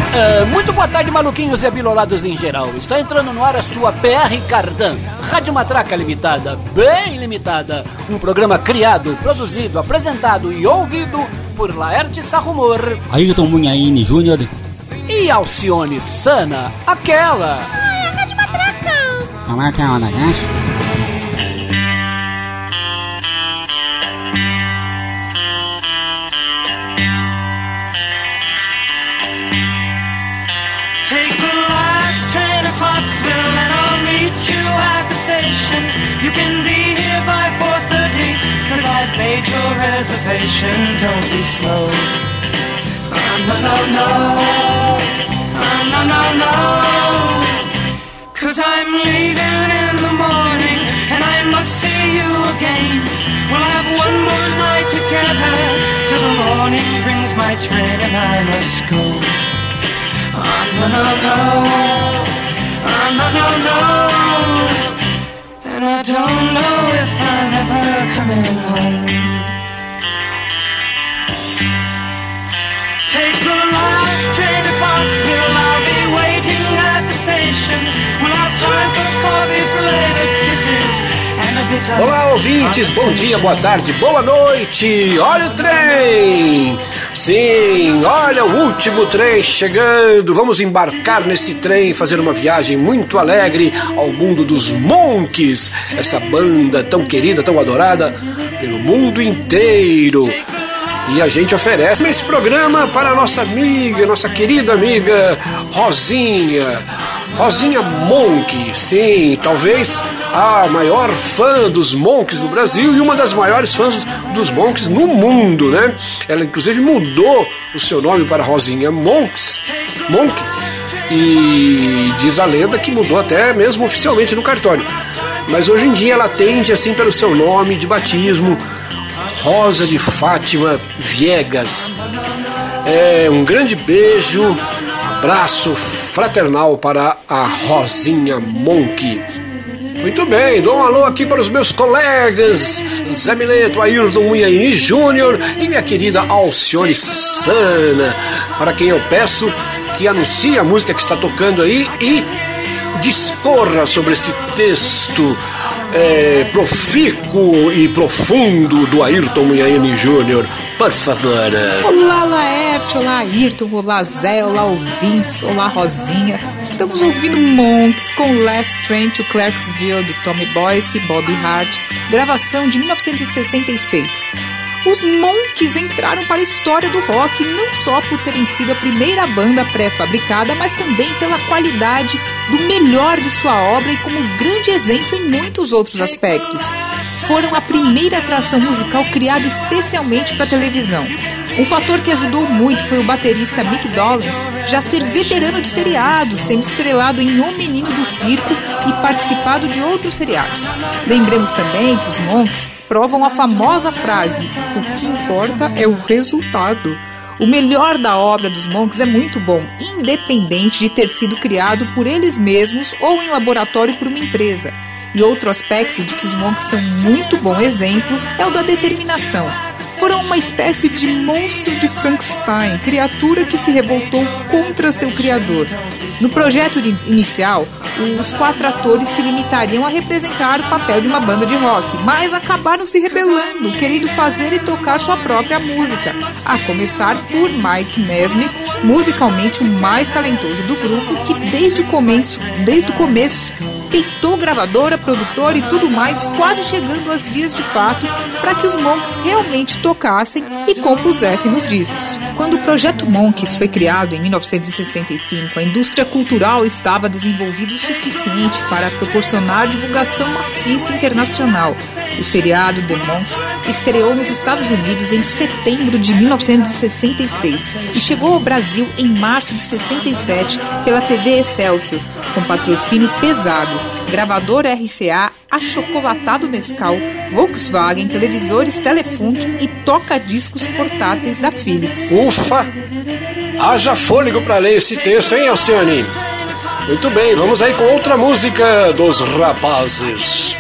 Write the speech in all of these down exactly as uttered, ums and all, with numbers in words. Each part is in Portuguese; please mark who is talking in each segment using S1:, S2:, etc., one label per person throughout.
S1: Uh, muito boa tarde, maluquinhos e abilolados em geral. Está entrando no ar a sua P R Cardan, Rádio Matraca Limitada, bem limitada. Um programa criado, produzido, apresentado e ouvido por Laerte Sarrumor,
S2: Ayrton Munhaine Júnior
S1: e Alcione Sana, aquela.
S3: Ai, a Rádio Matraca.
S2: Como é que é o negócio?
S4: You can be here by four thirty, cause I've made your reservation. Don't be slow. Oh, no, no, no. Oh, no, no, no. Cause I'm leaving in the morning, and I must see you again. We'll have one more night together, till the morning brings my train and I must go. Oh, no, no, no. Oh, no, no, no. And I don't know if I'm ever coming home. Take the last train to Foxville, I'll be waiting at the station. We'll have time for coffee, for later kisses and a bit of...
S5: Olá, ouvintes, bom dia, boa tarde, boa noite. Olha o trem! Sim, olha o último trem chegando. Vamos embarcar nesse trem, fazer uma viagem muito alegre ao mundo dos Monkees, essa banda tão querida, tão adorada pelo mundo inteiro. E a gente oferece esse programa para a nossa amiga, nossa querida amiga Rosinha, Rosinha Monk. Sim, talvez a maior fã dos Monkees no Brasil e uma das maiores fãs dos Monkees no mundo, né? Ela inclusive mudou o seu nome para Rosinha Monks, Monk, e diz a lenda que mudou até mesmo oficialmente no cartório. Mas hoje em dia ela atende assim pelo seu nome de batismo, Rosa de Fátima Viegas. É, um grande beijo, abraço fraternal para a Rosinha Monk. Muito bem, dou um alô aqui para os meus colegas Zé Mileto, Ayrton Munhaine Júnior e minha querida Alcione Sana, para quem eu peço que anuncie a música que está tocando aí e discorra sobre esse texto é, profícuo e profundo do Ayrton Munhaine Júnior, por favor.
S6: Olá, Laerte, olá, Ayrton, olá, Zé, olá, ouvintes, olá, Rosinha. Estamos ouvindo Monkees com Last Train to Clarksville, de Tommy Boyce e Bobby Hart, gravação de mil novecentos e sessenta e seis. Os Monkees entraram para a história do rock não só por terem sido a primeira banda pré-fabricada, mas também pela qualidade do melhor de sua obra e como grande exemplo em muitos outros aspectos. Foram a primeira atração musical criada especialmente para televisão. Um fator que ajudou muito foi o baterista Mick Dolenz já ser veterano de seriados, tendo estrelado em O Menino do Circo e participado de outros seriados. Lembremos também que os Monkees provam a famosa frase: o que importa é o resultado. O melhor da obra dos Monkees é muito bom, independente de ter sido criado por eles mesmos ou em laboratório por uma empresa. E outro aspecto de que os Monkees são muito bom exemplo é o da determinação. Foram uma espécie de monstro de Frankenstein, criatura que se revoltou contra seu criador. No projeto inicial, os quatro atores se limitariam a representar o papel de uma banda de rock, mas acabaram se rebelando, querendo fazer e tocar sua própria música, a começar por Mike Nesmith, musicalmente o mais talentoso do grupo, que desde o começo, desde o começo peitou gravadora, produtor e tudo mais, quase chegando às vias de fato para que os Monkees realmente tocassem e compusessem os discos. Quando o projeto Monkees foi criado em mil novecentos e sessenta e cinco, a indústria cultural estava desenvolvida o suficiente para proporcionar divulgação maciça internacional. O seriado The Monkees estreou nos Estados Unidos em setembro de mil novecentos e sessenta e seis e chegou ao Brasil em março de sessenta e sete pela T V Excelsior, com patrocínio pesado, gravadora R C A, achocolatado Nescau, Volkswagen, televisores Telefunken e toca-discos portáteis da Philips.
S5: Ufa! Haja fôlego para ler esse texto, hein, Alcione? Muito bem, vamos aí com outra música dos rapazes.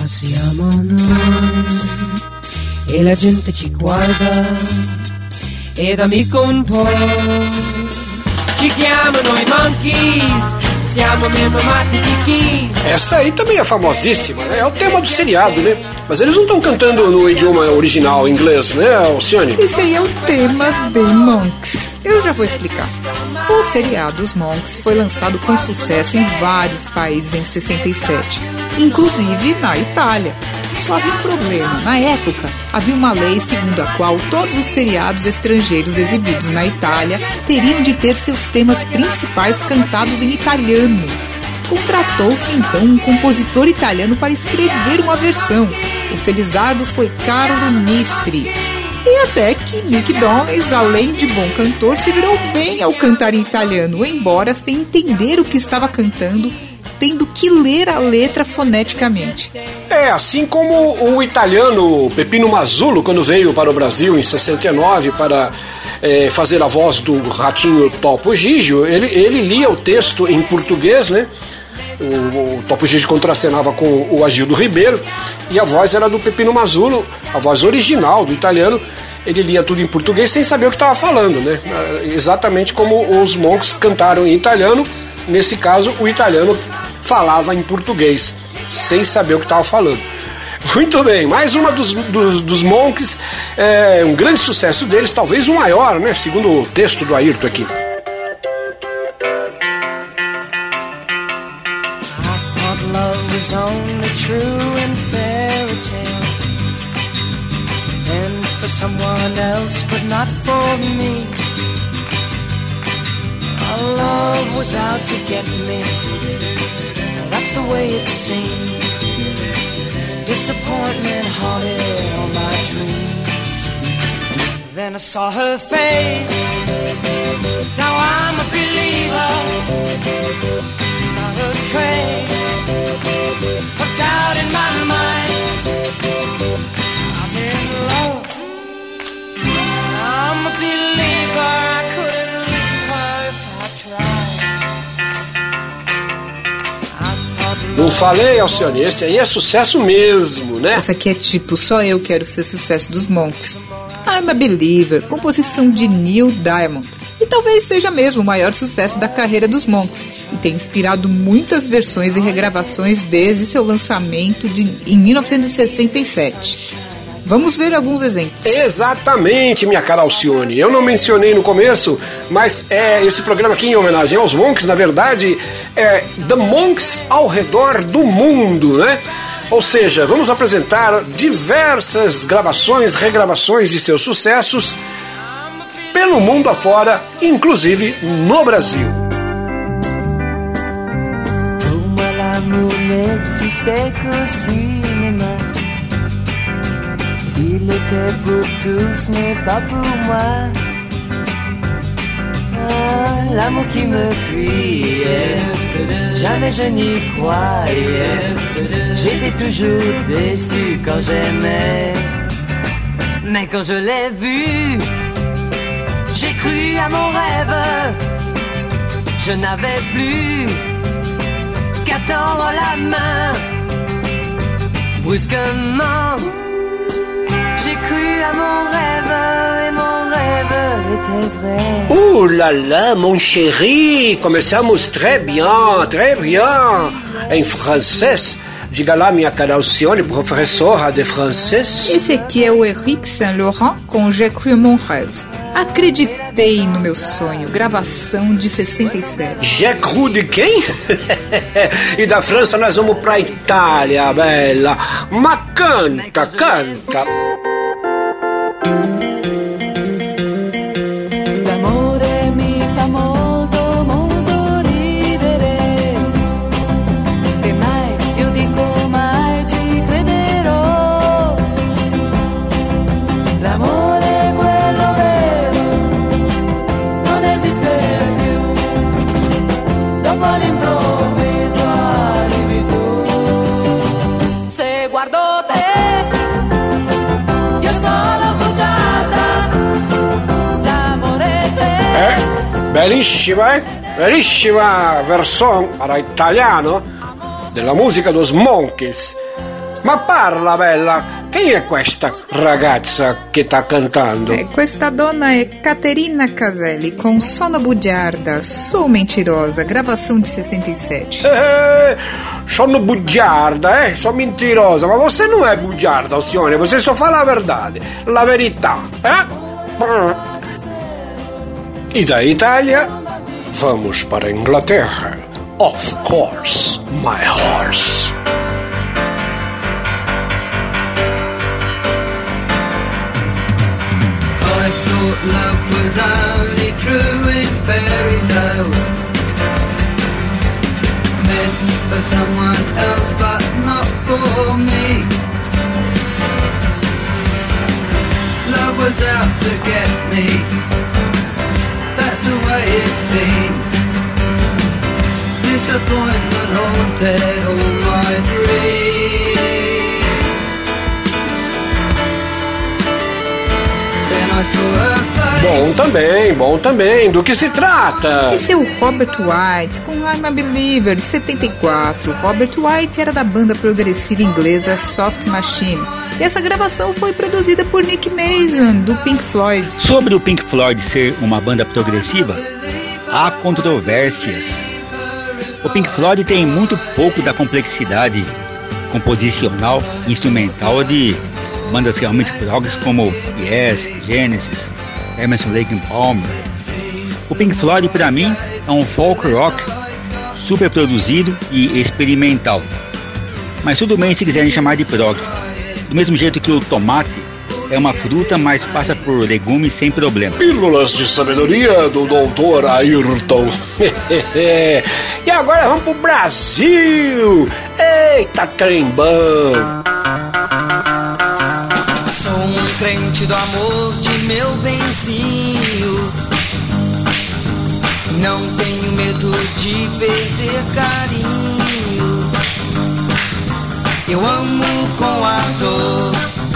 S7: Passiamo noi e la gente ci guarda
S4: ed amico un po'. Ci chiamano i Monkees, siamo mesmo amati di chi?
S5: Essa aí também é famosíssima, né? É o tema do seriado, né? Mas eles não estão cantando no idioma original inglês, né, Alcione?
S6: Esse aí é o tema de Monks. Eu já vou explicar. O seriado Os Monks foi lançado com sucesso em vários países em sessenta e sete, inclusive na Itália. Só havia um problema. Na época, havia uma lei segundo a qual todos os seriados estrangeiros exibidos na Itália teriam de ter seus temas principais cantados em italiano. Contratou-se então um compositor italiano para escrever uma versão. O felizardo foi Carlo Nistri. E até que Mick Dolenz, além de bom cantor, se virou bem ao cantar em italiano, embora sem entender o que estava cantando, tendo que ler a letra foneticamente.
S5: É, assim como o italiano Peppino Mazzulo, quando veio para o Brasil em sessenta e nove para é, fazer a voz do ratinho Topo Gigio, ele, ele lia o texto em português, né? O, o Topo Gigio contracenava com o Agildo Ribeiro e a voz era do Peppino Mazzulo, a voz original do italiano. Ele lia tudo em português sem saber o que estava falando, né? Exatamente como os Monks cantaram em italiano. Nesse caso, o italiano falava em português sem saber o que estava falando. Muito bem, mais uma dos, dos, dos Monks, é, um grande sucesso deles, talvez o maior, né? Segundo o texto do Ayrton aqui.
S4: Was only true in fairy tales, and for someone else, but not for me. Our love was out to get me. That's the way it seemed. Disappointment haunted all my dreams. Then I saw her face. Now I'm a believer. Not a trace of doubt in my mind. I'm in love. I'm a believer. I couldn't leave her if I tried. I thought
S5: Não falei, Alcione, esse aí é sucesso mesmo, né?
S6: Essa aqui é tipo Só Eu Quero Ser Sucesso dos Monks. I'm a Believer, composição de Neil Diamond. E talvez seja mesmo o maior sucesso da carreira dos Monks, e tem inspirado muitas versões e regravações desde seu lançamento de, em mil novecentos e sessenta e sete. Vamos ver alguns exemplos.
S5: Exatamente, minha cara Alcione. Eu não mencionei no começo, mas é esse programa aqui em homenagem aos Monks, na verdade, é The Monks ao redor do mundo, né? Ou seja, vamos apresentar diversas gravações, regravações de seus sucessos pelo mundo afora, inclusive no Brasil.
S4: Pour moi l'amour n'existait qu'au cinéma. Il était pour tous mais pas pour moi. Ah, l'amour qui me fuyait, jamais je n'y croyais. J'étais toujours déçu quand j'aimais. Mais quand je l'ai vu, j'ai cru à mon rêve. Je n'avais plus qu'à tendre la main. Brusquement, j'ai cru à mon rêve et mon rêve était vrai.
S5: Ouh là là, mon chéri, começamos très bien, très bien. Em francês, diga lá, minha cara Alcione, professora de francês.
S6: Esse aqui é o Eric Saint-Laurent com J'ai cru à mon rêve. Acreditei no meu sonho, gravação de sessenta e sete.
S5: J'ai cru de quem? E da França nós vamos pra Itália, bella. Ma canta, canta.
S7: L'amore mi fa molto, molto ridere. E mai, io dico mai ci crederò. L'amore quello vero non esiste più. Dopo all'improvviso arrivi tu. Se guardo te, io sono bruciata. L'amore c'è.
S5: Eh? Bellissima, eh? Bellissima versione para italiano della musica dos Monkees. Ma parla, bella, quem é questa ragazza che tá cantando?
S6: É, questa dona é Caterina Caselli com Sono Bugiarda, Sou Mentirosa, gravação de sessenta e sete.
S5: É, sono bugiarda, eh? Sou mentirosa, mas você não é bugiarda, Alcione, você só fala a verdade, la verità, eh? E da Itália, vamos para a Inglaterra. Of course, my horse.
S8: I thought love was only true in fairy tales, meant for someone else but not for me. Love was out to get me, that's the way it seemed. Disappointment haunted all my dreams. Then I saw her face.
S5: Bom também, bom também. Do que se trata?
S6: Esse é o Robert White com I'm a Believer, de setenta e quatro. Robert White era da banda progressiva inglesa Soft Machine. E essa gravação foi produzida por Nick Mason, do Pink Floyd.
S2: Sobre o Pink Floyd ser uma banda progressiva, há controvérsias. O Pink Floyd tem muito pouco da complexidade composicional e instrumental de bandas realmente progs como Yes, Genesis, Emerson, Lake and Palmer. O Pink Floyd, para mim, é um folk rock super produzido e experimental. Mas tudo bem se quiserem chamar de prog. Do mesmo jeito que o tomate é uma fruta, mas passa por legumes sem problema.
S5: Pílulas de sabedoria do doutor Ayrton. E agora vamos pro Brasil. Eita, trembão.
S8: Sou um crente do amor de meu benzinho, não tenho medo de perder carinho. Eu amo com ardor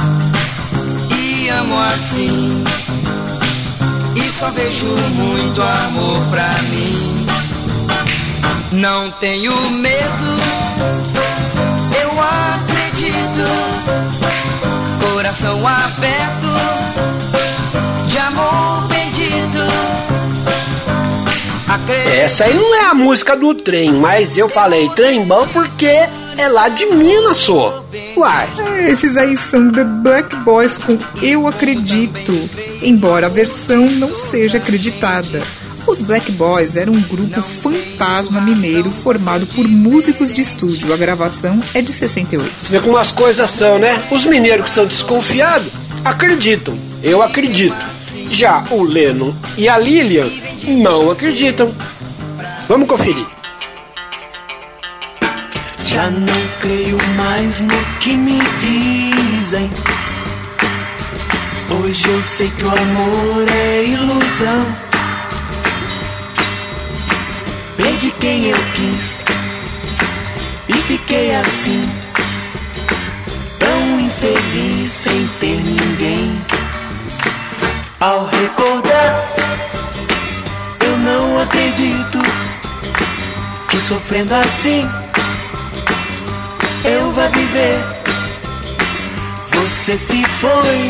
S8: e amo assim, e só vejo muito amor pra mim. Não tenho medo, eu acredito, coração aberto de amor bendito. Acredito.
S5: Essa aí não é a música do trem, mas eu falei trembão porque é lá de Minas, só. Uai.
S6: É, esses aí são The Black Boys com Eu Acredito, embora a versão não seja acreditada. Os Black Boys eram um grupo fantasma mineiro formado por músicos de estúdio. A gravação é de sessenta e oito.
S5: Você vê como as coisas são, né? Os mineiros que são desconfiados acreditam. Eu acredito. Já o Lennon e a Lilian não acreditam. Vamos conferir.
S4: Já não creio mais no que me dizem. Hoje eu sei que o amor é ilusão. Perdi quem eu quis e fiquei assim, tão infeliz sem ter ninguém. Ao recordar, eu não acredito que sofrendo assim eu vá viver. Você se foi,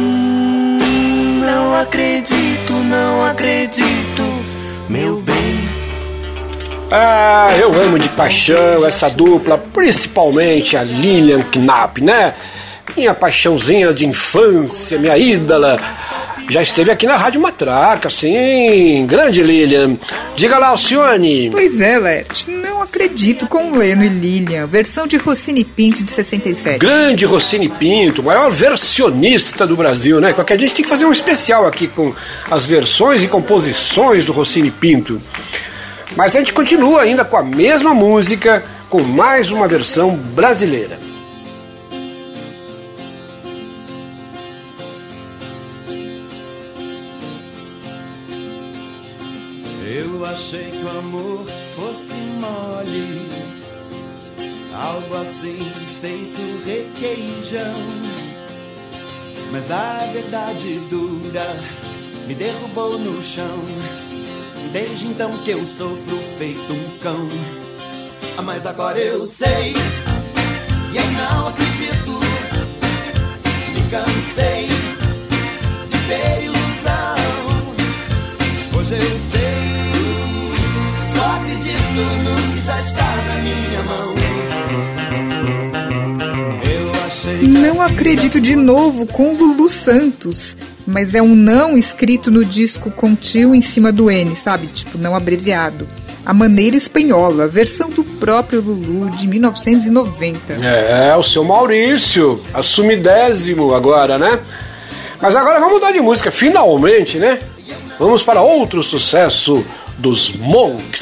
S4: não acredito, não acredito, meu bem.
S5: Ah, eu amo de paixão essa dupla, principalmente a Lilian Knapp, né? Minha paixãozinha de infância, minha ídola. Já esteve aqui na Rádio Matraca, sim, grande Lilian. Diga lá, Alcione.
S6: Pois é, Lert, não acredito com Leno e Lilian, versão de Rossini Pinto de sessenta e sete.
S5: Grande Rossini Pinto, maior versionista do Brasil, né? Qualquer dia a gente tem que fazer um especial aqui com as versões e composições do Rossini Pinto. Mas a gente continua ainda com a mesma música, com mais uma versão brasileira.
S9: Eu achei que o amor fosse mole, algo assim feito requeijão, mas a verdade dura me derrubou no chão. Desde então que eu sofro feito um cão. Mas agora eu sei, e eu não acredito cansei de ter ilusão. Hoje eu sei, só acredito no que já está na minha mão. Eu achei.
S6: Não acredito de novo com Lulu Santos, mas é um não escrito no disco com tio em cima do N, sabe? Tipo, não abreviado. A maneira espanhola, versão do próprio Lulu de mil novecentos e noventa.
S5: É, o seu Maurício, assumidésimo agora, né? Mas agora vamos mudar de música, finalmente, né? Vamos para outro sucesso dos Monks.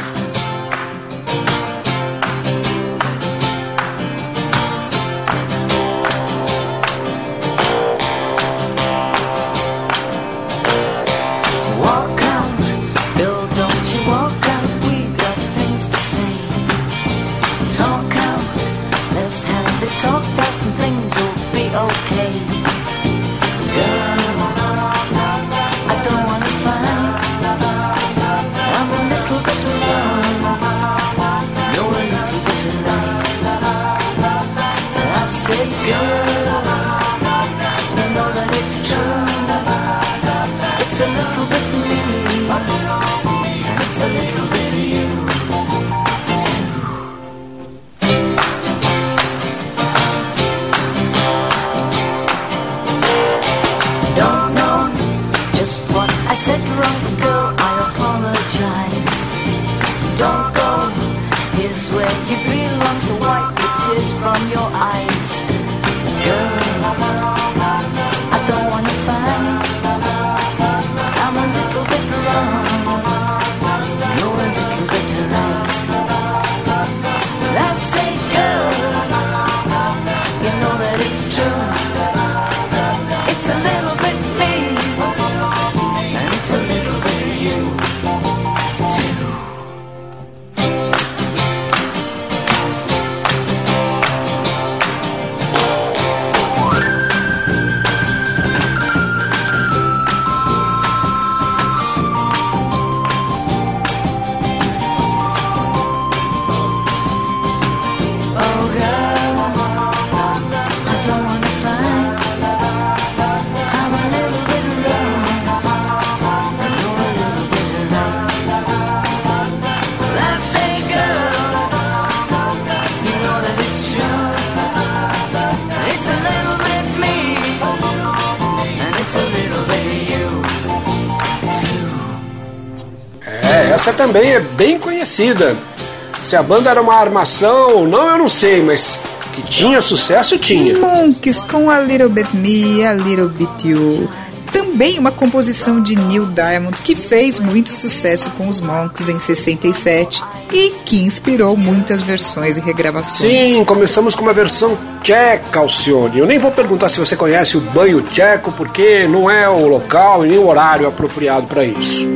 S5: Essa também é bem conhecida. Se a banda era uma armação ou não, eu não sei, mas que tinha sucesso, tinha.
S6: Monks com A Little Bit Me, A Little Bit You. Também uma composição de Neil Diamond que fez muito sucesso com os Monks em sessenta e sete e que inspirou muitas versões e regravações.
S5: Sim, começamos com uma versão tcheca, Alcione. Eu nem vou perguntar se você conhece o banho tcheco, porque não é o local e nem o horário apropriado para isso.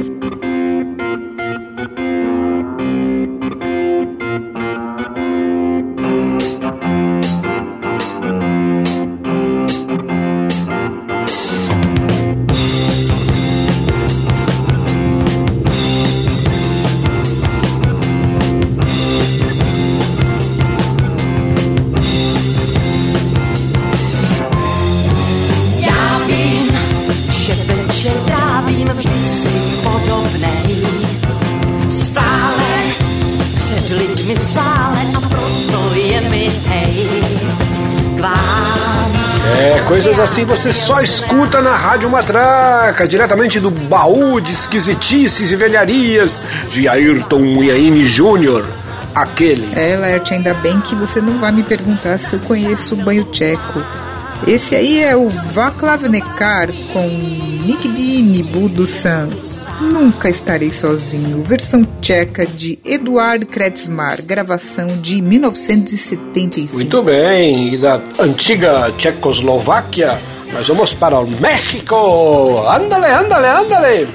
S5: Coisas assim você só escuta na Rádio Matraca, diretamente do baú de esquisitices e velharias de Ayrton Yaine Júnior, aquele.
S6: É, Laerte, ainda bem que você não vai me perguntar se eu conheço o banho tcheco. Esse aí é o Václav Nekar com Nigdy Budu San. Nunca Estarei Sozinho, versão tcheca de Eduard Krečmar, gravação de mil novecentos e setenta e cinco.
S5: Muito bem, e da antiga Tchecoslováquia, nós vamos para o México. Ándale, ándale, ándale!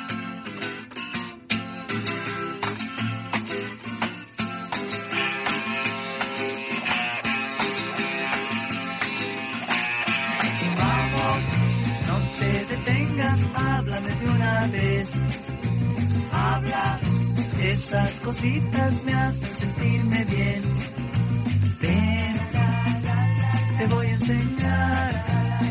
S10: Esas cositas me hacen sentirme bien. Ven, te voy a enseñar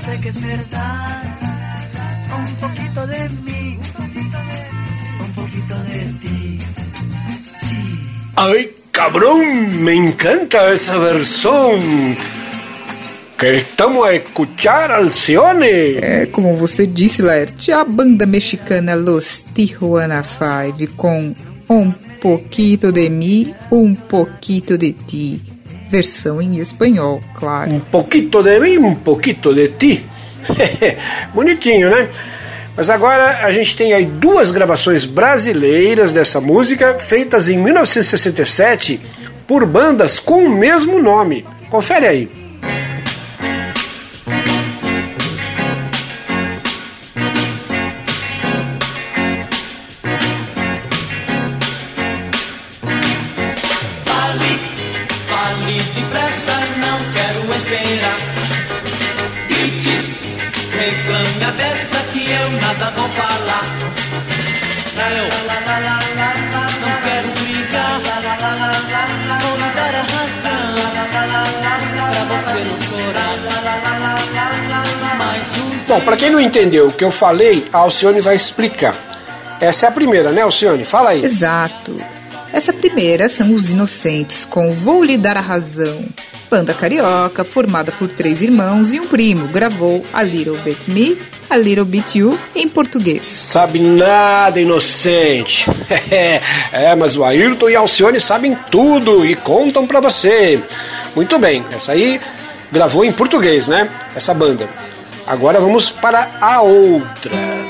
S10: sé que es verdad. Un poquito de mí, un poquito de ti. Sí.
S5: ¡Ay, cabrón! Me encanta esa versión. Que estamos a escuchar, Alcione.
S6: É, como você disse, Laerte, a banda mexicana Los Tijuana Five com Um Poquito de Mí, Um Poquito de Ti. Versão em espanhol, claro.
S5: Um poquito de mim, um poquito de ti. Bonitinho, né? Mas agora a gente tem aí duas gravações brasileiras dessa música, feitas em mil novecentos e sessenta e sete por bandas com o mesmo nome. Confere aí. Bom, para quem não entendeu o que eu falei, a Alcione vai explicar. Essa é a primeira, né, Alcione? Fala aí.
S6: Exato. Essa primeira são Os Inocentes, com Vou Lhe Dar a Razão. Banda carioca, formada por três irmãos e um primo, gravou A Little Bit Me, A Little Bit You em português.
S5: Sabe nada, inocente. É, mas o Ayrton e a Alcione sabem tudo e contam pra você. Muito bem, essa aí gravou em português, né? Essa banda. Agora vamos para a outra.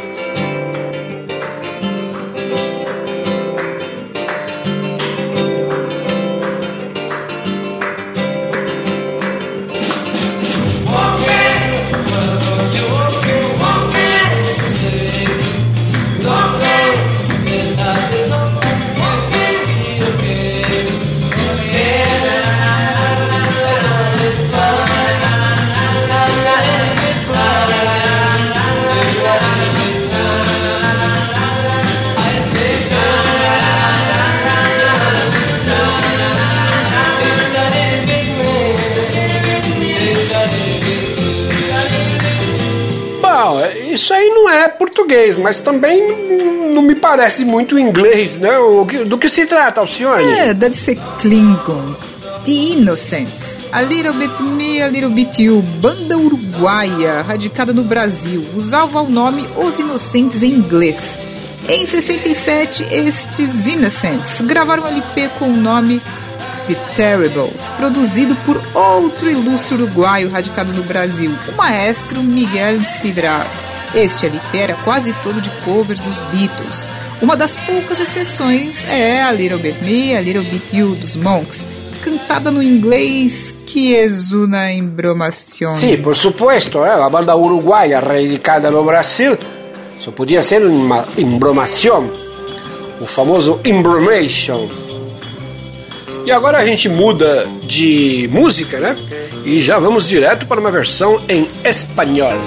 S5: Isso aí não é português, mas também não me parece muito inglês, né? Do que se trata, Alcione?
S6: É, deve ser Klingon. The Innocents, A Little Bit Me, A Little Bit You, banda uruguaia, radicada no Brasil, usava o nome Os Inocentes em inglês. Em sessenta e sete, estes Innocents gravaram um L P com o nome The Terribles, produzido por outro ilustre uruguaio radicado no Brasil, o maestro Miguel Cidraz. Este L P era quase todo de covers dos Beatles. Uma das poucas exceções é A Little Bit Me, A Little Bit You, dos Monks, cantada no inglês, que é uma embromação.
S5: Sim, por supuesto, eh? A banda uruguaia radicada no Brasil só podia ser uma embromação, o famoso embromation. E agora a gente muda de música, né? E já vamos direto para uma versão em espanhol.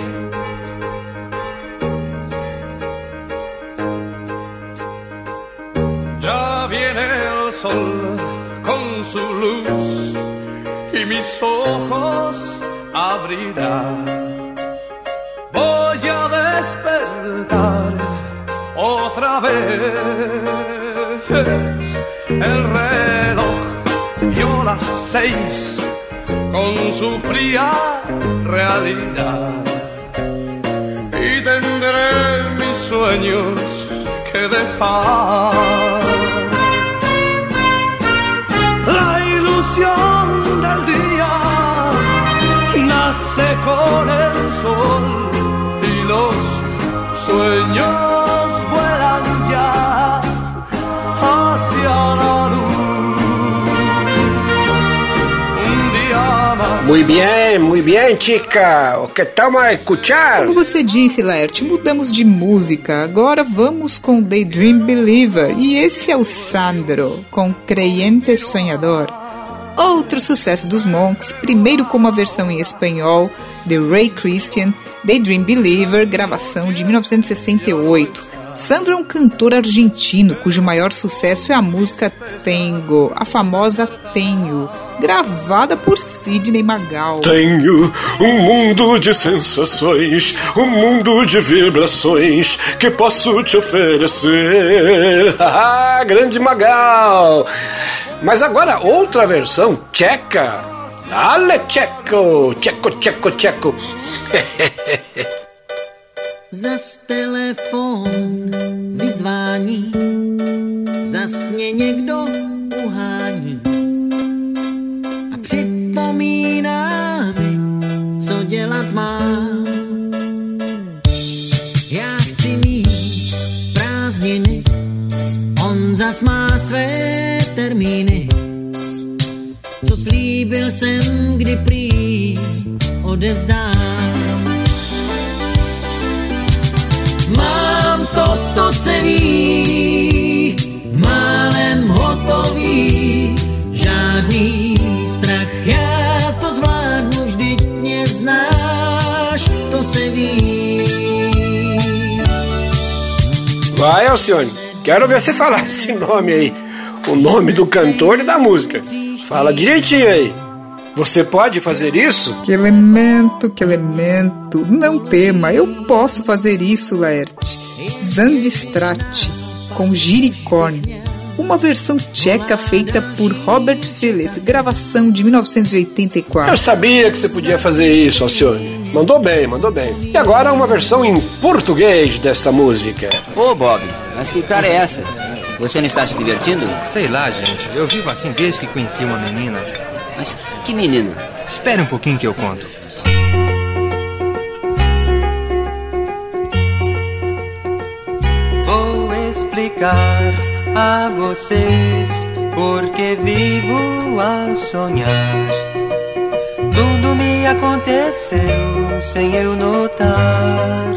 S11: Ya viene el sol con su luz y mis ojos abrirá. Voy a despertar otra vez. El reloj dio las seis con su fría realidad y tendré mis sueños que dejar. La ilusión del día nace con el sol y los sueños vuelan ya hacia la luz. Un día más.
S5: Muy bien, muy bien, chica. O que estamos a escuchar?
S6: Como você disse, Laerte, mudamos de música. Agora vamos com Daydream Believer. E esse é o Sandro, com Creyente Sonhador. Outro sucesso dos Monks, primeiro com uma versão em espanhol, de Ray Christian, Daydream Believer, gravação de mil novecentos e sessenta e oito. Sandro é um cantor argentino cujo maior sucesso é a música Tengo, a famosa Tenho, gravada por Sidney Magal.
S5: Tenho um mundo de sensações, um mundo de vibrações que posso te oferecer. Ah, grande Magal! Mas agora outra versão tcheca. Ale tcheco, tcheco, tcheco, tcheco.
S12: Zas telefon vyzvání, zas mě někdo uhání a připomíná mi, co dělat mám. Já chci mít prázdniny, on zas má své termíny, co slíbil jsem, kdy prý odevzdám. Mám to, to se ví, málem hotový, žádný strach, já to zvládnu, vždyť mě znáš, to se ví.
S5: Vai, Alcione, quero ver você falar esse nome aí, o nome do cantor e da música. Fala direitinho aí. Você pode fazer isso?
S6: Que elemento, que elemento. Não tema, eu posso fazer isso, Laerte. Zandistrat, com Giricorn. Uma versão tcheca feita por Robert Philipp, gravação de mil novecentos e oitenta e quatro.
S5: Eu sabia que você podia fazer isso, Alcione. Mandou bem, mandou bem. E agora uma versão em português dessa música.
S13: Ô, Bob, mas que cara é essa? Você não está se divertindo?
S14: Sei lá, gente. Eu vivo assim desde que conheci uma menina.
S13: Mas que menina?
S14: Espere um pouquinho que eu conto.
S15: Vou explicar a vocês porque vivo a sonhar. Tudo me aconteceu sem eu notar.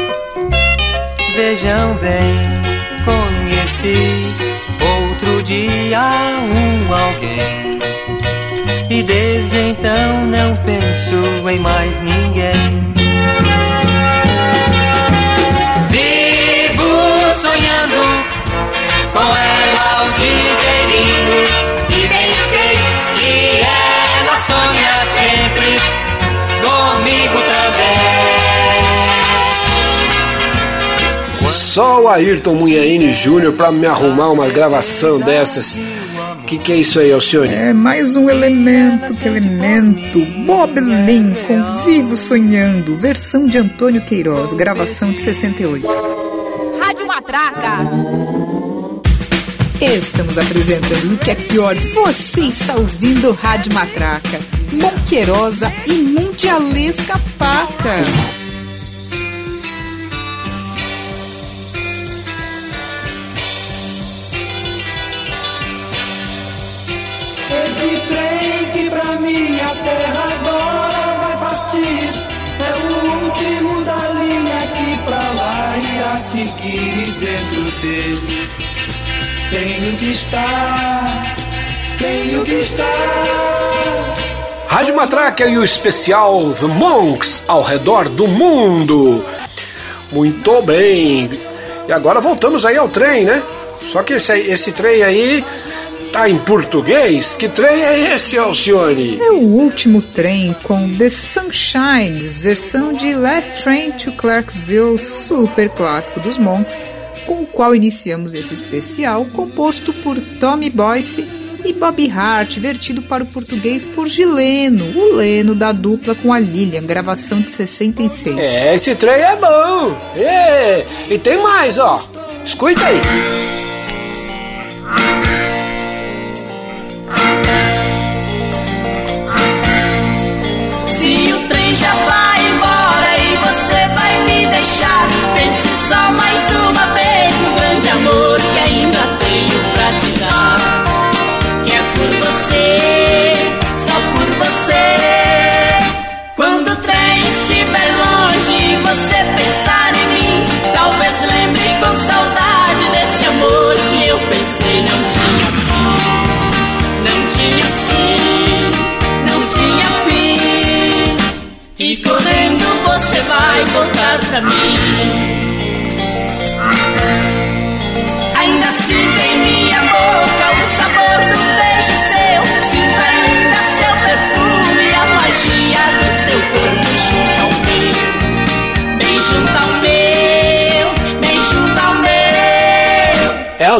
S15: Vejam bem, conheci outro dia um alguém. E desde então não penso em mais ninguém. Vivo sonhando com ela o dia inteirinho. E bem sei que ela sonha sempre comigo também.
S5: Só o Ayrton Munhaine Júnior pra me arrumar uma gravação dessas. Que que é isso aí, Alcione?
S6: É mais um elemento, que elemento. Bob Lincoln, Vivo Sonhando, versão de Antônio Queiroz, gravação de sessenta e oito.
S3: Rádio Matraca.
S6: Estamos apresentando o que é pior. Você está ouvindo Rádio Matraca, Monqueirosa e Mundialesca Paca.
S9: Esse trem que pra minha terra agora vai partir é o último da linha que pra lá irá seguir. Dentro dele tenho que estar, tenho que estar.
S5: Rádio Matraca e o especial The Monks ao redor do mundo. Muito bem. E agora voltamos aí ao trem, né? Só que esse, esse trem aí tá em português? Que trem é esse, Alcione?
S6: É o último trem com The Sunshines, versão de Last Train to Clarksville, super clássico dos Monks, com o qual iniciamos esse especial, composto por Tommy Boyce e Bobby Hart, vertido para o português por Gileno, o Leno da dupla com a Lilian, gravação de sessenta e seis.
S5: É, esse trem é bom! É, e tem mais, ó. Escuta aí.
S7: Se o trem já vai embora e você vai me deixar, pense só mais uma vez no grande amor que ainda tenho pra te dar. Que é por você, só por você. Quando o trem estiver longe e você pensar em mim, talvez lembre com saudade desse amor que eu pensei não tinha fim. Não tinha fim, não tinha fim. E correndo você vai voltar pra mim.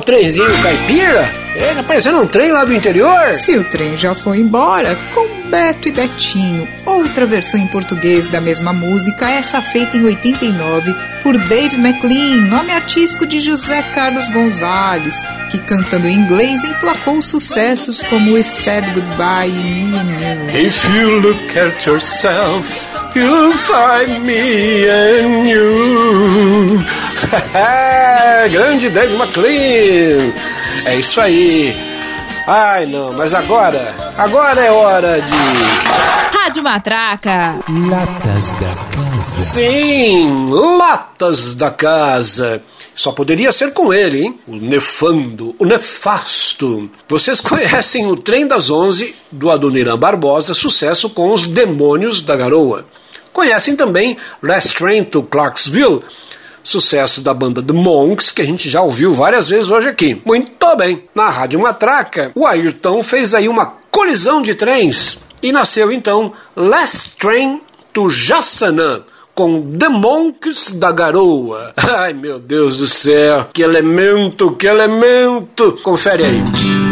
S5: trenzinho caipira? É, tá parecendo um trem lá do interior.
S6: Se o trem já foi embora, com Beto e Betinho. Outra versão em português da mesma música, essa feita em oitenta e nove por Dave McLean, nome artístico de José Carlos Gonzalez, que cantando em inglês emplacou sucessos como We Said Goodbye e Me and You.
S5: If you look at yourself, you'll find me and you. Grande Dave McLean. É isso aí. Ai não, mas agora, agora é hora de...
S3: Rádio Matraca.
S16: Latas da Casa.
S5: Sim, Latas da Casa. Só poderia ser com ele, hein? O nefando, o nefasto. Vocês conhecem o Trem das Onze, do Adoniran Barbosa, sucesso com os Demônios da Garoa. Conhecem também Last Train to Clarksville, sucesso da banda The Monks, que a gente já ouviu várias vezes hoje aqui. Muito bem, na Rádio Matraca, o Ayrton fez aí uma colisão de trens e nasceu então Last Train to Jassanã, com The Monks da Garoa. Ai meu Deus do céu, que elemento, que elemento! Confere aí.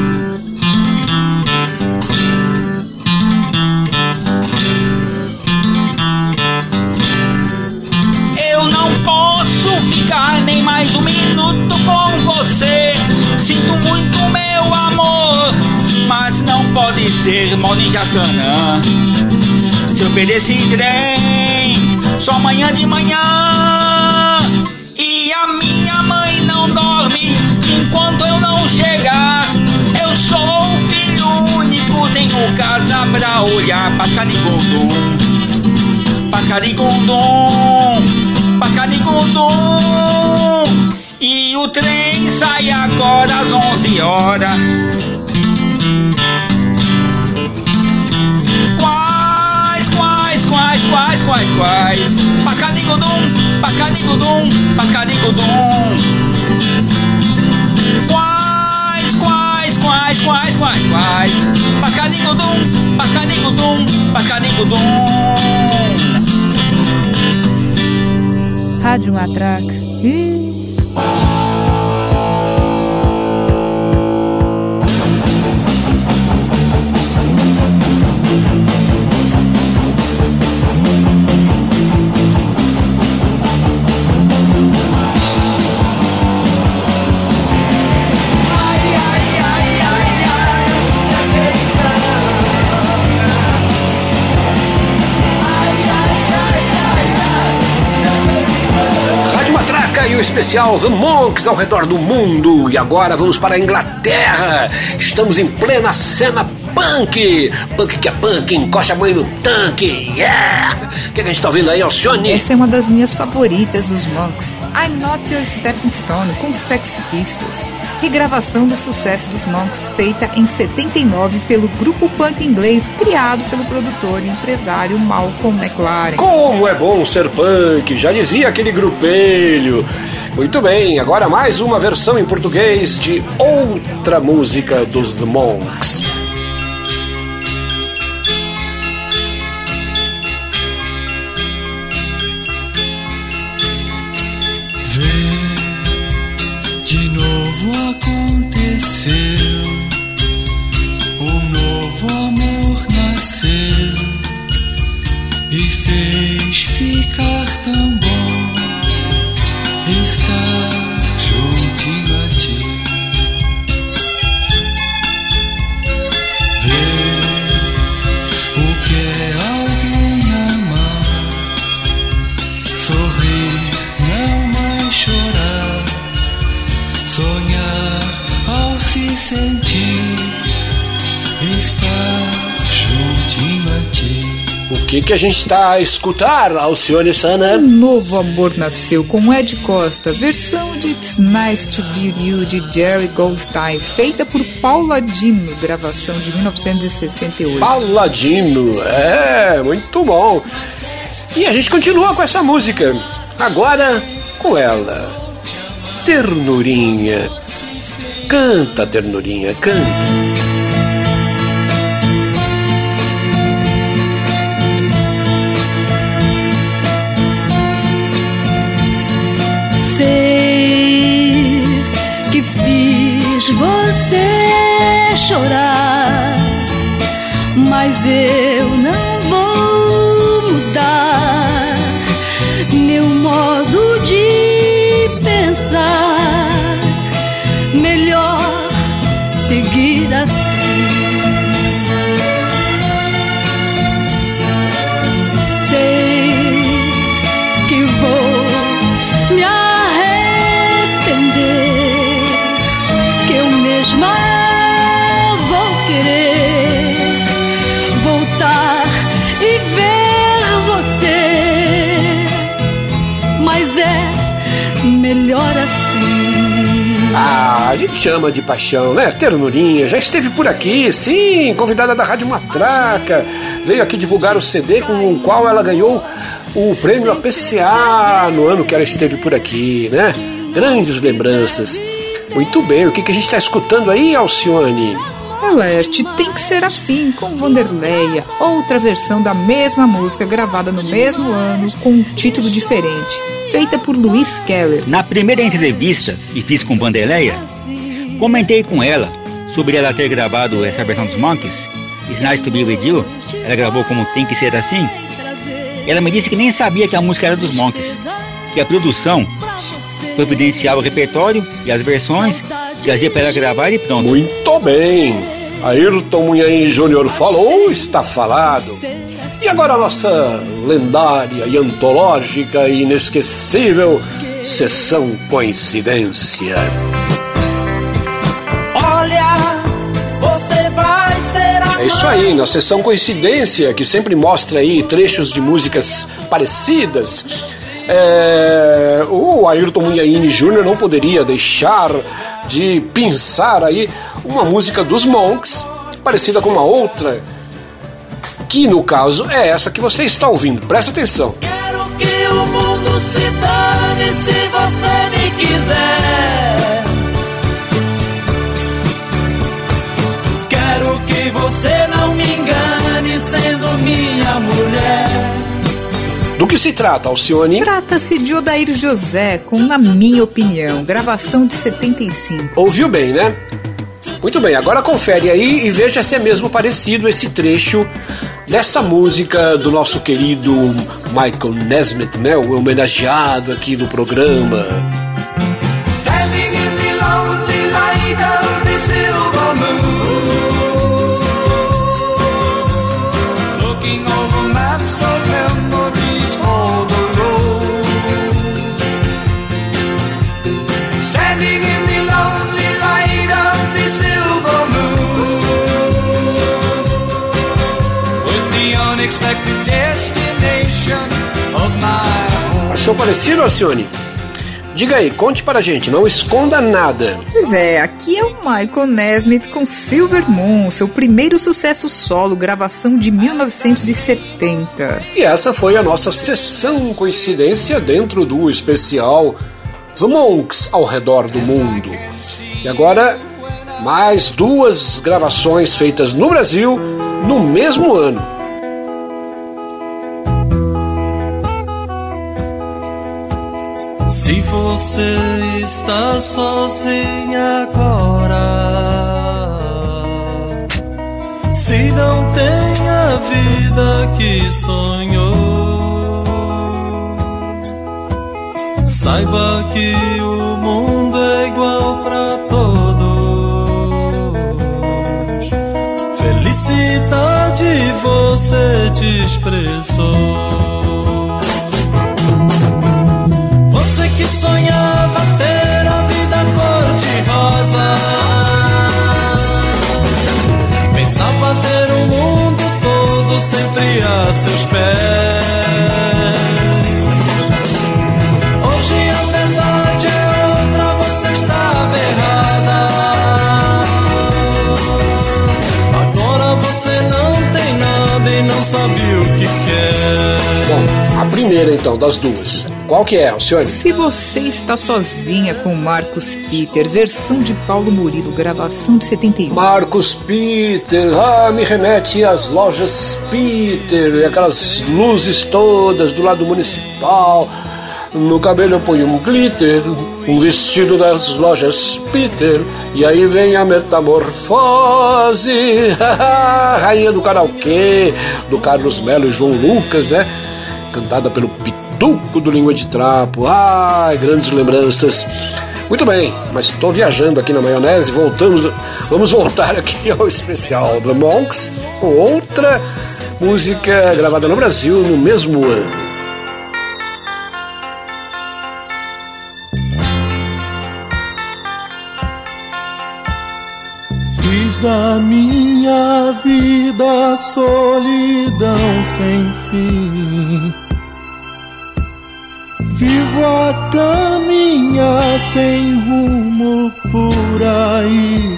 S17: Nem mais um minuto com você. Sinto muito, meu amor, mas não pode ser mal de Jassanã. Se eu perder esse trem só amanhã de manhã, e a minha mãe não dorme enquanto eu não chegar. Eu sou filho único, tenho casa pra olhar. Pascaricundum, Pascaricundum, Pascaricundum. E o trem sai agora às onze horas. Quais, quais, quais, quais, quais, quais? Pascaricundum, Pascaricundum, Pascaricundum. Quais, quais, quais, quais, quais, quais? Pascaricundum, Pascaricundum, Pascaricundum.
S3: Rádio Matraca. Ih.
S5: E o especial The Monks ao redor do mundo. E agora vamos para a Inglaterra. Estamos em plena cena punk. Punk que é punk, encoxa a mãe no tanque. Yeah! O que, é que a gente está ouvindo aí, Alcione?
S6: Essa é uma das minhas favoritas dos Monks, I'm Not Your Stepping Stone, com Sex Pistols. Regravação do sucesso dos Monks, feita em setenta e nove pelo grupo punk inglês, criado pelo produtor e empresário Malcolm McLaren.
S5: Como é bom ser punk, já dizia aquele grupelho. Muito bem, agora mais uma versão em português de outra música dos The Monks.
S18: Vê, de novo aconteceu, um novo amor nasceu e fez ficar tão bom estar juntinho a ti. Vê o que é alguém amar, sorrir, não mais chorar, sonhar ao se sentir estar juntinho a ti.
S5: O que que a gente está a escutar, Alcione Sana?
S6: Um novo amor nasceu com Ed Costa, versão de It's Nice to Be You de Jerry Goldstein, feita por Pauladino, gravação de mil novecentos e sessenta e oito.
S5: Pauladino, é, muito bom. E a gente continua com essa música, agora com ela, Ternurinha. Canta, Ternurinha, canta.
S3: Sei que fiz
S19: você chorar, mas eu não vou mudar meu modo de pensar. Melhor seguir assim. Sei que vou me arrepender, que eu mesma vou querer voltar e ver você, mas é melhor assim.
S5: Ah, a gente chama de paixão, né? Ternurinha, já esteve por aqui, sim, convidada da Rádio Matraca, veio aqui divulgar o C D com o qual ela ganhou o prêmio A P C A no ano que ela esteve por aqui, né? Grandes lembranças. Muito bem, o que, que a gente está escutando aí, Alcione?
S6: Alerte, tem que ser assim, com Wanderleia, outra versão da mesma música gravada no mesmo ano com um título diferente, feita por Luiz Keller.
S2: Na primeira entrevista que fiz com Wanderleia, comentei com ela sobre ela ter gravado essa versão dos Monkees, It's Nice to Be With You. Ela gravou como Tem que Ser Assim. Ela me disse que nem sabia que a música era dos Monkees, que a produção providenciava o repertório e as versões, trazia para ela gravar e pronto.
S5: Muito bem, Ayrton Munhaine Júnior falou, está falado. E agora a nossa lendária e antológica e inesquecível Sessão Coincidência.
S15: Olha, você vai ser a...
S5: É isso aí, na Sessão Coincidência, que sempre mostra aí trechos de músicas parecidas, é, o Ayrton Munhaine Júnior não poderia deixar de pensar aí uma música dos Monkees, parecida com uma outra, que no caso é essa que você está ouvindo. Presta atenção.
S15: Quero que o mundo se dane se você me quiser. Quero que você não me engane sendo minha mulher.
S5: Do que se trata, Alcione?
S6: Trata-se de Odair José, com Na Minha Opinião, gravação de setenta e cinco.
S5: Ouviu bem, né? Muito bem, agora confere aí e veja se é mesmo parecido esse trecho dessa música do nosso querido Michael Nesmith, né? O homenageado aqui no programa.
S8: Standing in the lonely light of the silver moon, looking over maps of memories for the road. Standing in the lonely light of the silver moon, with the unexpected destination of my home.
S5: Achou parecido, Alcione? Diga aí, conte para a gente, não esconda nada.
S6: Pois é, aqui é o Michael Nesmith com Silver Moon, seu primeiro sucesso solo, gravação de mil novecentos e setenta.
S5: E essa foi a nossa Sessão Coincidência dentro do especial The Monkees ao redor do mundo. E agora, mais duas gravações feitas no Brasil no mesmo ano.
S18: Se você está sozinha agora, se não tem a vida que sonhou, saiba que o mundo é igual pra todos. Felicidade você te expressou. Que sonhava ter a vida cor-de-rosa, pensava ter o mundo todo sempre a seus pés. Hoje a verdade é outra, você estava errada. Agora você não tem nada e não sabe o que quer.
S5: Bom, a primeira então das duas. Qual que é, Alcione?
S6: Se Você Está Sozinha, com Marcos Peter, versão de Paulo Murilo, gravação de setenta e um.
S5: Marcos Peter, ah, me remete às lojas Peter, aquelas luzes todas do lado municipal, No cabelo eu ponho um glitter, um vestido das lojas Peter, e aí vem a metamorfose. Rainha do karaokê, do Carlos Melo e João Lucas, né? Cantada pelo Pituco do Língua de Trapo. Ai, grandes lembranças. Muito bem, mas estou viajando aqui na maionese. Voltamos, vamos voltar aqui ao especial The Monks, com outra música gravada no Brasil no mesmo ano.
S18: Fiz da minha vida solidão sem fim. Vivo a caminhar sem rumo por aí.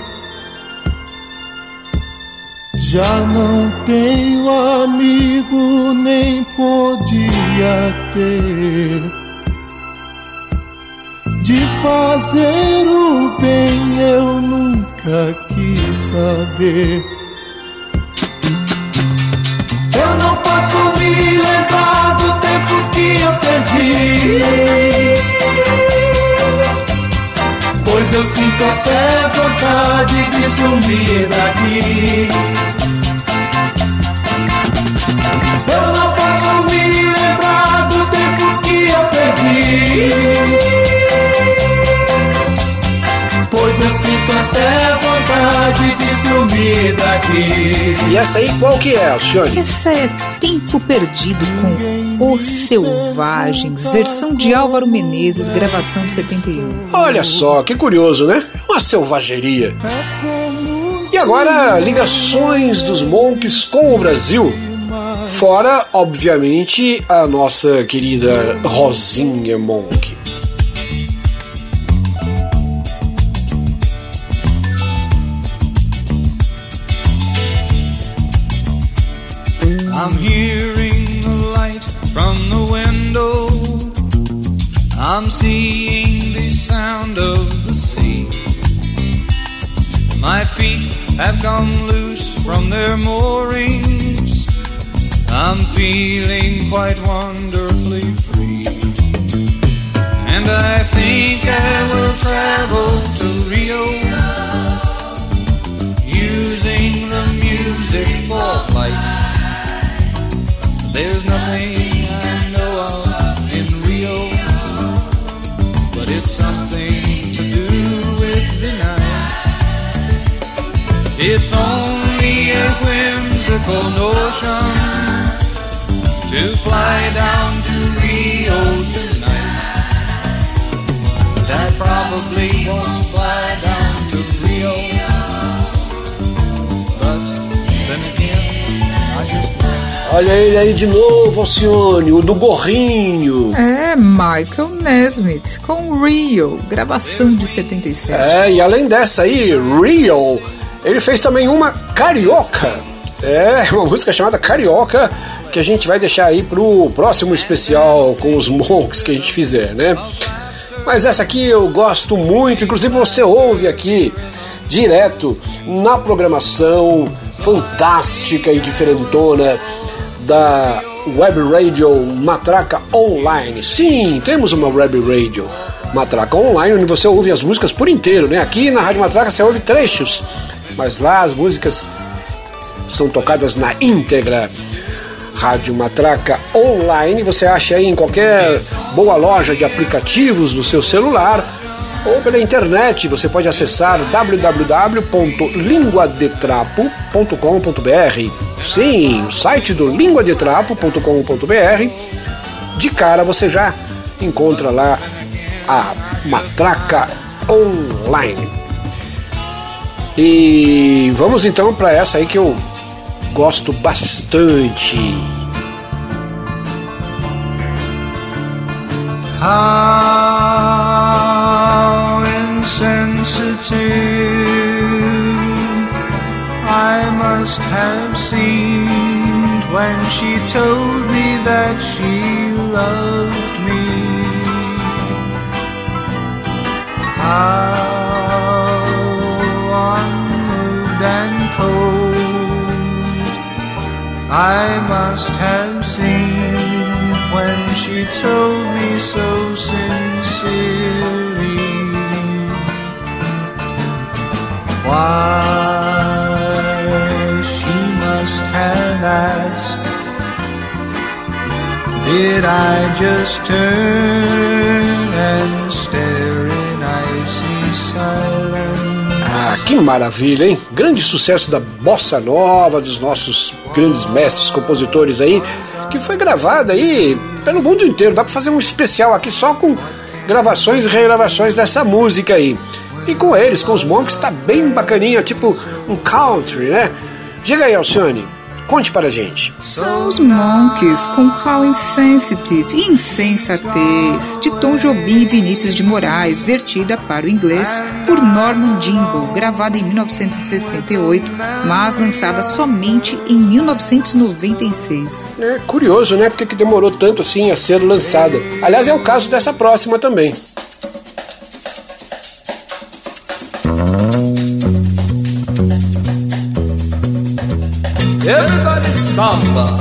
S18: Já não tenho amigo, nem podia ter. De fazer o bem eu nunca quis saber. Eu não posso me lembrar do tempo que eu perdi, pois eu sinto até vontade de sumir daqui. Eu não posso me lembrar do tempo que eu perdi, pois eu sinto até vontade de sumir daqui.
S5: E essa aí qual que é, Alcione?
S6: Essa é Tempo Perdido com Os Selvagens, versão de Álvaro Menezes, gravação de setenta e um.
S5: Olha só, que curioso, né? Uma selvageria. E agora, ligações dos Monks com o Brasil. Fora, obviamente, a nossa querida Rosinha Monk.
S20: I'm hearing the light from the window. I'm seeing the sound of the sea. My feet have come loose from their moorings. I'm feeling quite wonderfully free. And I think I will travel to Rio, using the music for flight. There's nothing I know of in Rio, but it's something to do with the night. It's only a whimsical notion to fly down to Rio tonight, but I probably won't fly down to Rio. But then again, I just
S5: Olha ele aí de novo, Alcione, o do gorrinho.
S6: É, Michael Nesmith, com Rio, gravação de setenta e sete.
S5: É, e além dessa aí, Rio, ele fez também uma Carioca. É, uma música chamada Carioca, que a gente vai deixar aí pro próximo especial com os Monks que a gente fizer, né? Mas essa aqui eu gosto muito, inclusive você ouve aqui direto na programação fantástica e diferentona da Web Radio Matraca Online. Sim, temos uma Web Radio Matraca Online, onde você ouve as músicas por inteiro, né? Aqui na Rádio Matraca você ouve trechos, mas lá as músicas são tocadas na íntegra. Rádio Matraca Online você acha aí em qualquer boa loja de aplicativos do seu celular ou pela internet. Você pode acessar w w w ponto lingua de trapo ponto com ponto b r. Sim, o site do lingua de trapo ponto com ponto b r. De cara você já encontra lá a Matraca Online. E vamos então para essa aí que eu gosto bastante.
S20: How insensitive I must have seemed when she told me that she loved me. How unmoved and cold I must have seemed when
S18: she told me so sincerely. Why she must have asked, did I just turn and stare in icy silence?
S5: Ah, que maravilha, hein? Grande sucesso da bossa nova, dos nossos grandes mestres compositores aí, que foi gravada aí pelo mundo inteiro. Dá pra fazer um especial aqui só com gravações e regravações dessa música aí. E com eles, com os Monkees, tá bem bacaninha, tipo um country, né? Diga aí, Alcione, conte para a gente.
S6: São os Monkees com How Insensitive e Insensatez, de Tom Jobim e Vinícius de Moraes, vertida para o inglês por Norman Jimbo, gravada em mil novecentos e sessenta e oito, mas lançada somente em mil novecentos e noventa e seis.
S5: É curioso, né? Porque que demorou tanto assim a ser lançada. Aliás, é o caso dessa próxima também.
S18: Everybody's samba.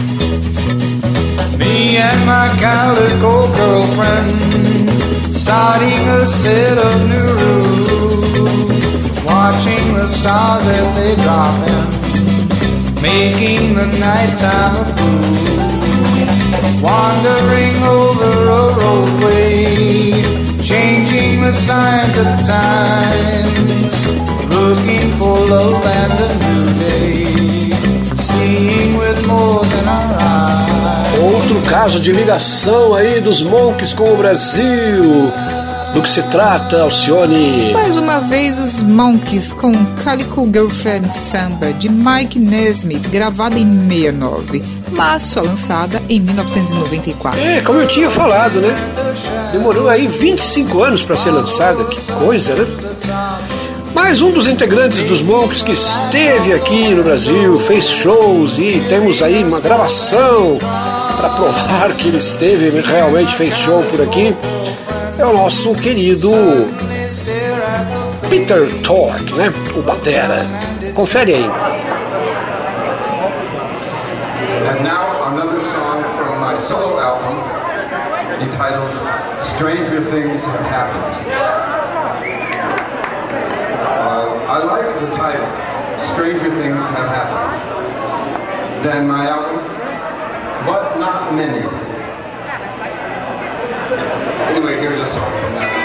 S18: Me and my calico girlfriend starting a set of new rules, watching the stars as they drop in, making the nighttime a fool, wandering over a roadway, changing the signs of the times, looking for love and a new day.
S5: Outro caso de ligação aí dos Monkees com o Brasil. Do que se trata, Alcione?
S6: Mais uma vez os Monkees com Calico Girlfriend Samba, de Mike Nesmith, gravada em sessenta e nove, mas só lançada em mil novecentos e noventa e quatro.
S5: É, como eu tinha falado, né? Demorou aí vinte e cinco anos para ser lançada, que coisa, né? Mais um dos integrantes dos Monkees que esteve aqui no Brasil, fez shows e temos aí uma gravação para provar que ele esteve, realmente fez show por aqui, é o nosso querido Peter Tork, né? O batera. Confere aí.
S21: And now another song from my solo album entitled Stranger Things Have Happened. I like the title, Stranger Things Have Happened, than my album, but not many. Anyway, here's a song from that.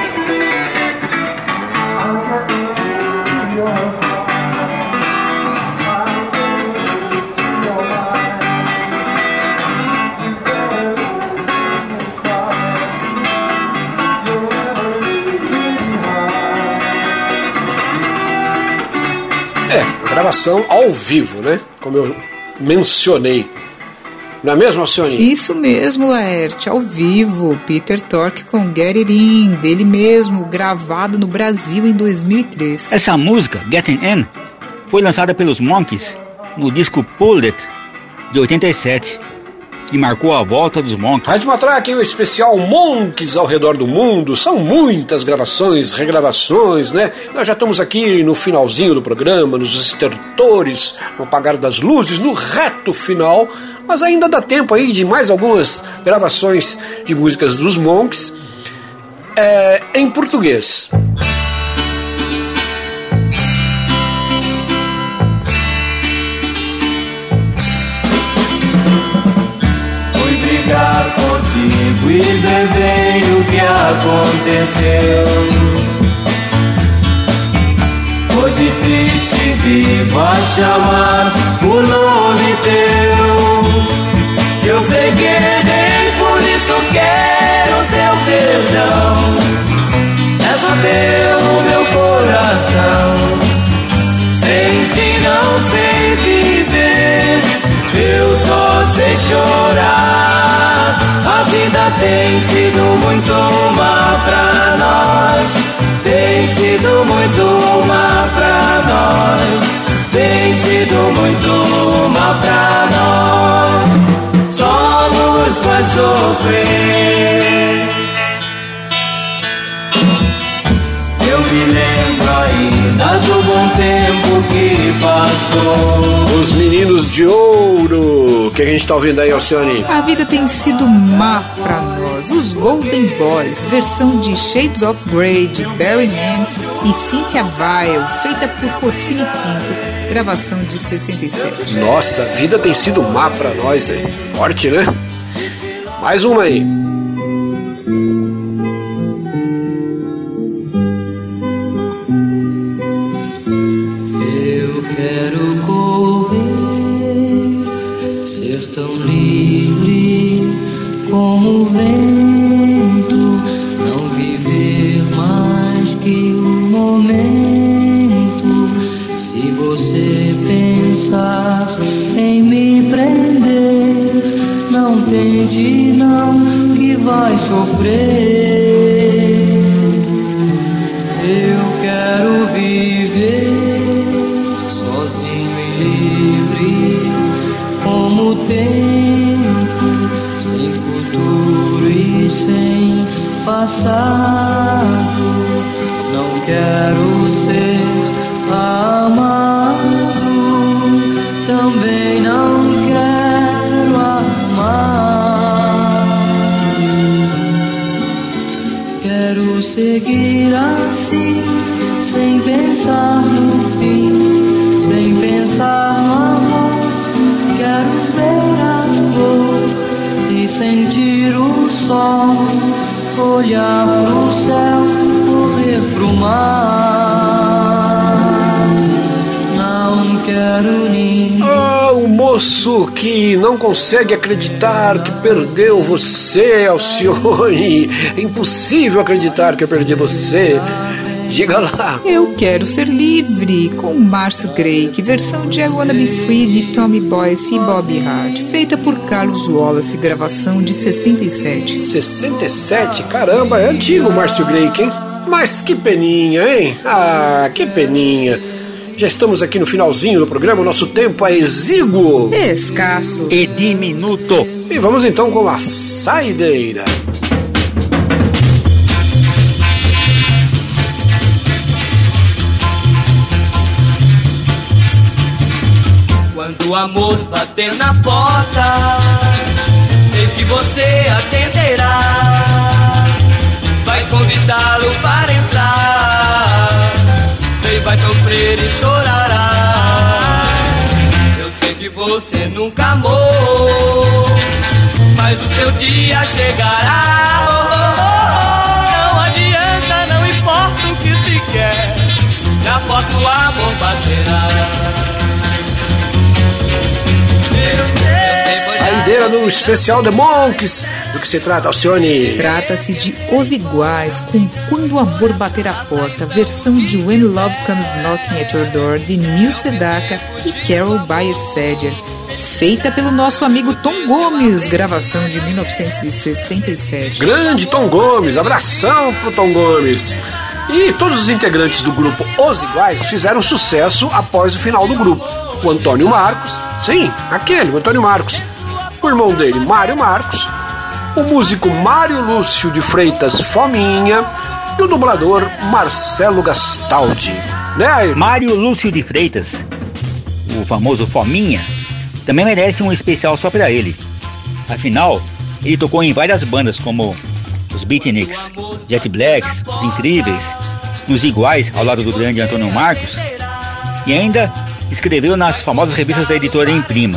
S5: É, gravação ao vivo, né? Como eu mencionei. Não é mesmo, Alcione?
S6: Isso mesmo, Laerte, ao vivo. Peter Tork com Get It In, dele mesmo, gravado no Brasil em dois mil e três.
S2: Essa música, Getting In, foi lançada pelos Monkees no disco Pulled It, de oitenta e sete, que marcou a volta dos Monkees.
S5: Rádio Matraca e o especial Monkees ao redor do mundo. São muitas gravações, regravações, né? Nós já estamos aqui no finalzinho do programa, nos estertores, no apagar das luzes, no reto final, mas ainda dá tempo aí de mais algumas gravações de músicas dos Monkees é, em português.
S15: Contigo e ver bem o que aconteceu. Hoje triste vivo a chamar o nome teu. Eu sei que errei, por isso quero teu perdão. É saber o meu coração, sem ti não sei viver. Eu só sei chorar. A vida tem sido muito má pra nós. Tem sido muito má pra nós. Tem sido muito má pra nós. Só nos faz sofrer. Eu me lembro ainda do bom tempo que passou.
S5: Os Meninos de Ouro, O que a gente tá ouvindo aí, Alcione?
S6: A vida tem sido má pra nós. Os Golden Boys, versão de Shades of Grey, de Barry Mann e Cynthia Weil, feita por Rossini Pinto, gravação de sessenta e sete.
S5: Nossa, a vida tem sido má pra nós, hein? Forte, né? Mais uma aí.
S1: Eu quero correr, ser tão livre como o vento, não viver mais que o momento. Se você pensar em me prender, não tente não, que vai sofrer. Eu quero viver sozinho e livre como o tempo, sem futuro e sem passado. Não quero ser amado, também não quero amar. Quero seguir assim, sem pensar no fim, sem pensar no amor. Quero ver a flor e sentir o sol, olhar pro céu, correr pro mar. Não quero ninguém.
S5: Ah, o moço que não consegue acreditar que perdeu você, Alcione. É impossível acreditar que eu perdi você. Diga lá.
S6: Eu quero ser livre, com Márcio Drake, versão de I Wanna Be Free de Tommy Boyce e Bobby Hart, feita por Carlos Wallace, gravação de sessenta e sete.
S5: sessenta e sete? Caramba, é antigo o Márcio Drake, hein? Mas que peninha, hein? Ah, que peninha. Já estamos aqui no finalzinho do programa, o nosso tempo é exíguo,
S6: escasso
S2: e diminuto.
S5: E vamos então com a saideira.
S1: Quando o amor bater na porta, sei que você atenderá. Vai convidá-lo para entrar, sei vai sofrer e chorará. Eu sei que você nunca amou, mas o seu dia chegará. Oh, oh, oh, não adianta, não importa o que se quer, na porta o amor baterá.
S5: Saideira no especial The Monks. Do que se trata, Alcione?
S6: Trata-se de Os Iguais, com Quando o Amor Bater a Porta, versão de When Love Comes Knocking at Your Door, de Neil Sedaka e Carol Bayer Sager, feita pelo nosso amigo Tom Gomes, gravação de mil novecentos e sessenta e sete.
S5: Grande Tom Gomes, abração pro Tom Gomes. E todos os integrantes do grupo Os Iguais fizeram sucesso após o final do grupo. O Antônio Marcos, sim, aquele, o Antônio Marcos, o irmão dele, Mário Marcos, o músico Mário Lúcio de Freitas Fominha e o dublador Marcelo Gastaldi, né?
S2: Mário Lúcio de Freitas, o famoso Fominha, também merece um especial só pra ele. Afinal, ele tocou em várias bandas como os Beatniks, Jet Blacks, Os Incríveis, Os Iguais, ao lado do grande Antônio Marcos, e ainda escreveu nas famosas revistas da editora Imprima.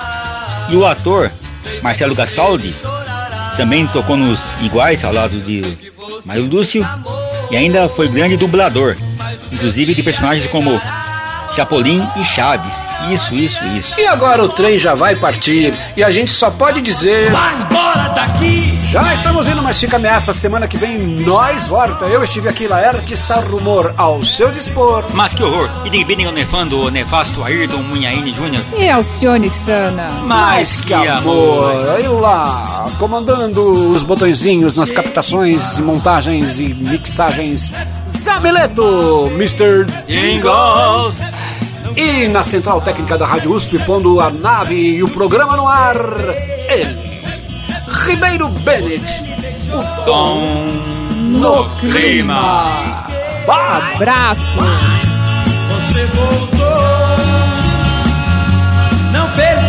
S2: E o ator Marcelo Gastaldi também tocou nos Iguais, ao lado de Mário Lúcio, e ainda foi grande dublador, inclusive de personagens como Chapolin e Chaves. Isso, isso, isso.
S5: E agora o trem já vai partir e a gente só pode dizer:
S1: vai embora daqui!
S5: Já estamos indo, mas fica ameaça. Semana que vem nós volta. Eu estive aqui, Laerte Sarrumor, ao seu dispor.
S2: Mas que horror! E de bem nefando o nefasto Ayrton Munhaine Júnior
S3: E Alcione Sana.
S5: Mas que amor! Aí lá, comandando os botõezinhos nas captações, montagens e mixagens, Zé Mileto, mister
S2: Jingles.
S5: E na central técnica da Rádio U S P, pondo a nave e o programa no ar, ele, Ribeiro Bennett, o Tom no clima.
S3: Abraço.
S1: Você voltou, não perdeu.